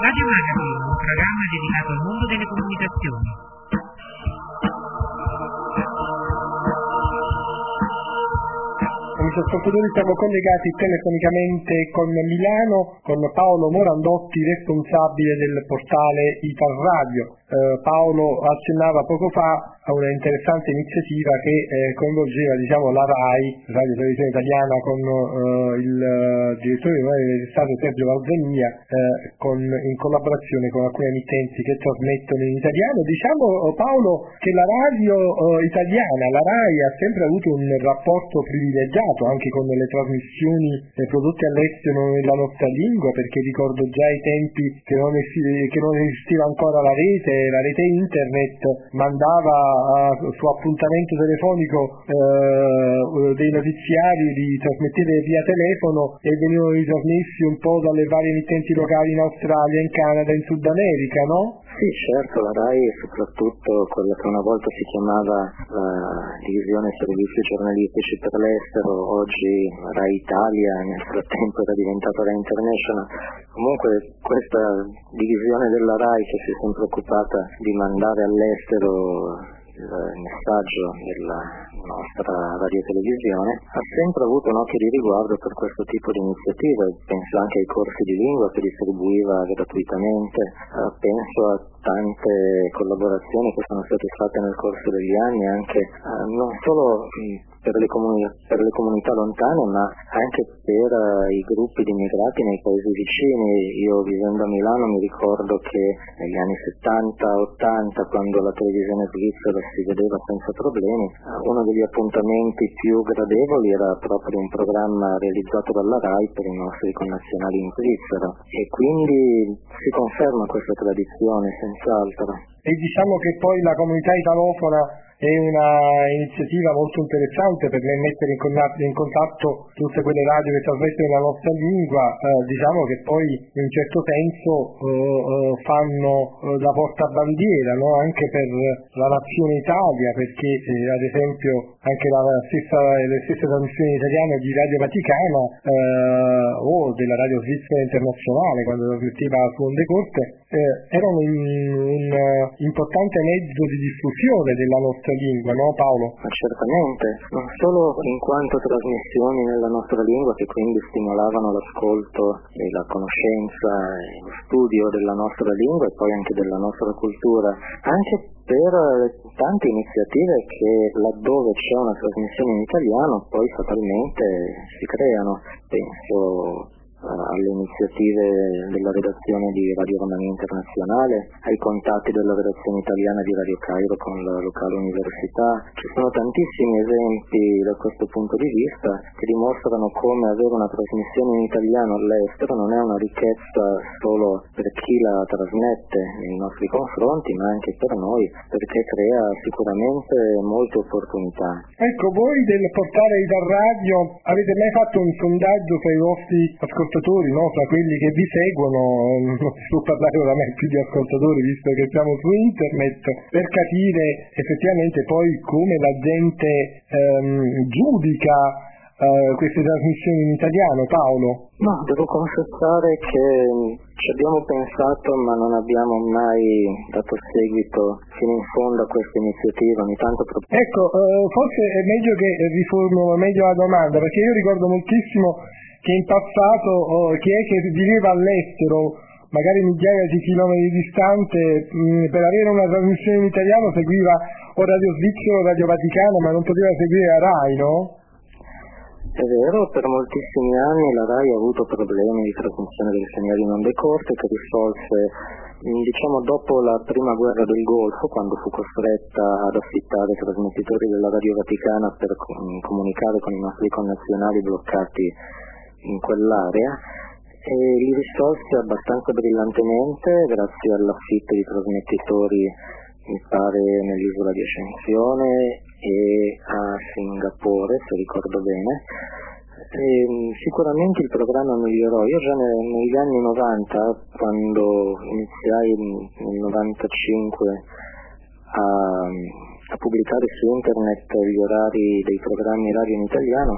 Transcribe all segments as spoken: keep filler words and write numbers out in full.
Radio Magazine, un programma dedicato al mondo delle comunicazioni. Amici ascoltatori, siamo collegati telefonicamente con Milano, con Paolo Morandotti, responsabile del portale Ital Radio. Eh, Paolo accennava poco fa a una interessante iniziativa che eh, coinvolgeva diciamo, la RAI, Radio Televisione Italiana, con eh, il eh, direttore di Stato Sergio Valzania, eh, con, in collaborazione con alcune emittenti che trasmettono in italiano. Diciamo Paolo che la radio eh, italiana, la RAI, ha sempre avuto un rapporto privilegiato anche con le trasmissioni eh, prodotte all'estero nella nostra lingua, perché ricordo già i tempi che non, es- che non esisteva ancora la rete, la rete internet mandava uh, su appuntamento telefonico uh, dei notiziari, li trasmetteva via telefono e venivano ritrasmessi un po' dalle varie emittenti locali in Australia, in Canada, in Sud America, no? Sì, certo, la RAI è soprattutto quella che una volta si chiamava la divisione servizi giornalistici per l'estero, oggi RAI Italia, nel frattempo era diventata RAI International. Comunque questa divisione della RAI che si è sempre occupata di mandare all'estero il messaggio della nostra radiotelevisione ha sempre avuto un occhio di riguardo per questo tipo di iniziative. Penso anche ai corsi di lingua che distribuiva gratuitamente, eh, penso a tante collaborazioni che sono state fatte nel corso degli anni anche eh, non solo mh, per le, comuni- per le comunità lontane, ma anche per uh, i gruppi di immigrati nei paesi vicini. Io vivendo a Milano mi ricordo che negli anni settanta ottanta, quando la televisione svizzera si vedeva senza problemi, uh, uno degli appuntamenti più gradevoli era proprio un programma realizzato dalla RAI per i nostri connazionali in Svizzera, e quindi si conferma questa tradizione senz'altro. E diciamo che poi la comunità italofona è una iniziativa molto interessante per mettere in contatto, in contatto tutte quelle radio che trasmettono la nostra lingua, eh, diciamo che poi in un certo senso eh, eh, fanno eh, da portabandiera, no? Anche per la nazione Italia, perché eh, ad esempio anche la stessa, le stesse trasmissioni italiane di Radio Vaticana eh, o della Radio Svizzera Internazionale, quando trasmetteva su onde corte, eh, erano un, un uh, importante mezzo di diffusione della nostra lingua, no Paolo? Ma certamente, non solo in quanto trasmissioni nella nostra lingua che quindi stimolavano l'ascolto e la conoscenza e lo studio della nostra lingua e poi anche della nostra cultura, anche per tante iniziative che laddove c'è una trasmissione in italiano poi fatalmente si creano. Penso alle iniziative della redazione di Radio Romania Internazionale, ai contatti della redazione italiana di Radio Cairo con la locale università. Ci sono tantissimi esempi da questo punto di vista che dimostrano come avere una trasmissione in italiano all'estero non è una ricchezza solo per chi la trasmette nei nostri confronti, ma anche per noi, perché crea sicuramente molte opportunità. Ecco, voi del portale Ital Radio avete mai fatto un sondaggio tra i vostri ascoltatori? No, tra quelli che vi seguono, non si può parlare oramai più di ascoltatori visto che siamo su internet, per capire effettivamente poi come la gente ehm, giudica eh, queste trasmissioni in italiano, Paolo? No, devo confessare che ci abbiamo pensato ma non abbiamo mai dato seguito fino in fondo a questa iniziativa, ogni tanto pro- Ecco, eh, forse è meglio che riformulo meglio la domanda, perché io ricordo moltissimo che in passato oh, chi è che viveva all'estero, magari migliaia di chilometri distante, mh, per avere una trasmissione in italiano seguiva o Radio Svizzera o Radio Vaticana, ma non poteva seguire la RAI, no? È vero, per moltissimi anni la RAI ha avuto problemi di trasmissione dei segnali in onde corte che risolse, diciamo, dopo la prima guerra del Golfo, quando fu costretta ad affittare trasmettitori della Radio Vaticana per comunicare con i nostri connazionali bloccati in quell'area, e li risolse abbastanza brillantemente grazie all'affitto di trasmettitori, mi pare nell'isola di Ascensione e a Singapore, se ricordo bene. E sicuramente il programma migliorò. Io già ne, negli anni novanta, quando iniziai nel novantacinque a, a pubblicare su internet gli orari dei programmi radio in italiano,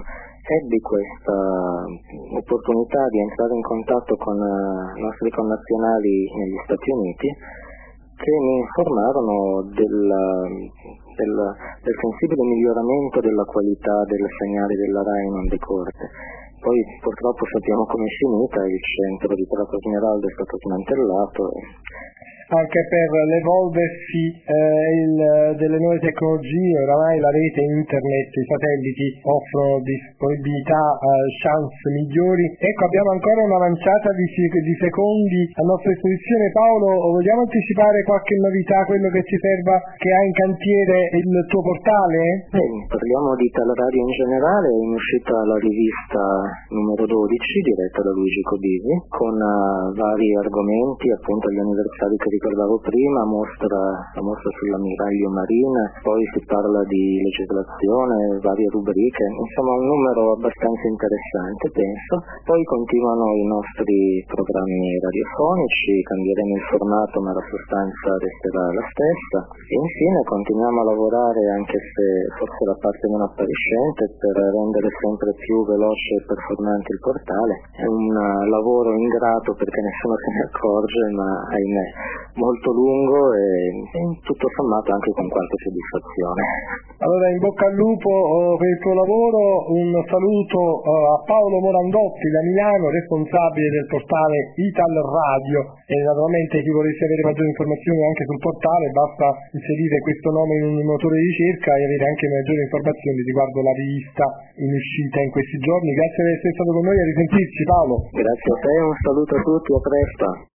ebbi questa opportunità di entrare in contatto con i nostri connazionali negli Stati Uniti, che mi informarono del, del, del sensibile miglioramento della qualità del segnale della RAI in onde corte. Poi purtroppo sappiamo come è finita, il centro di Prato Smeralda è stato smantellato. E... anche per l'evolversi eh, il, delle nuove tecnologie, oramai la rete internet, i satelliti offrono disponibilità, eh, chance migliori. Ecco, abbiamo ancora una manciata di, di secondi a nostra disposizione. Paolo, vogliamo anticipare qualche novità, quello che ci serva, che ha in cantiere il tuo portale? Eh, parliamo di Teleradio in generale. È in uscita la rivista numero dodici, diretta da Luigi Cobisi, con uh, vari argomenti, appunto gli anniversari che ricordavo prima, mostra, la mostra sull'ammiraglio Marina, poi si parla di legislazione, varie rubriche, insomma un numero abbastanza interessante, penso. Poi continuano i nostri programmi radiofonici, cambieremo il formato ma la sostanza resterà la stessa, e infine continuiamo a lavorare, anche se forse la parte meno appariscente, per rendere sempre più veloce e performante il portale. È un uh, lavoro ingrato perché nessuno se ne accorge, ma ahimè molto lungo e, e tutto sommato anche con qualche soddisfazione. Allora, in bocca al lupo oh, per il tuo lavoro. Un saluto oh, a Paolo Morandotti da Milano, responsabile del portale Ital Radio, e naturalmente chi volesse avere maggiori informazioni anche sul portale basta inserire questo nome in un motore di ricerca e avere anche maggiori informazioni riguardo la rivista in uscita in questi giorni. Grazie per essere stato con noi, a risentirci Paolo. Grazie a te, un saluto a tutti, a presto.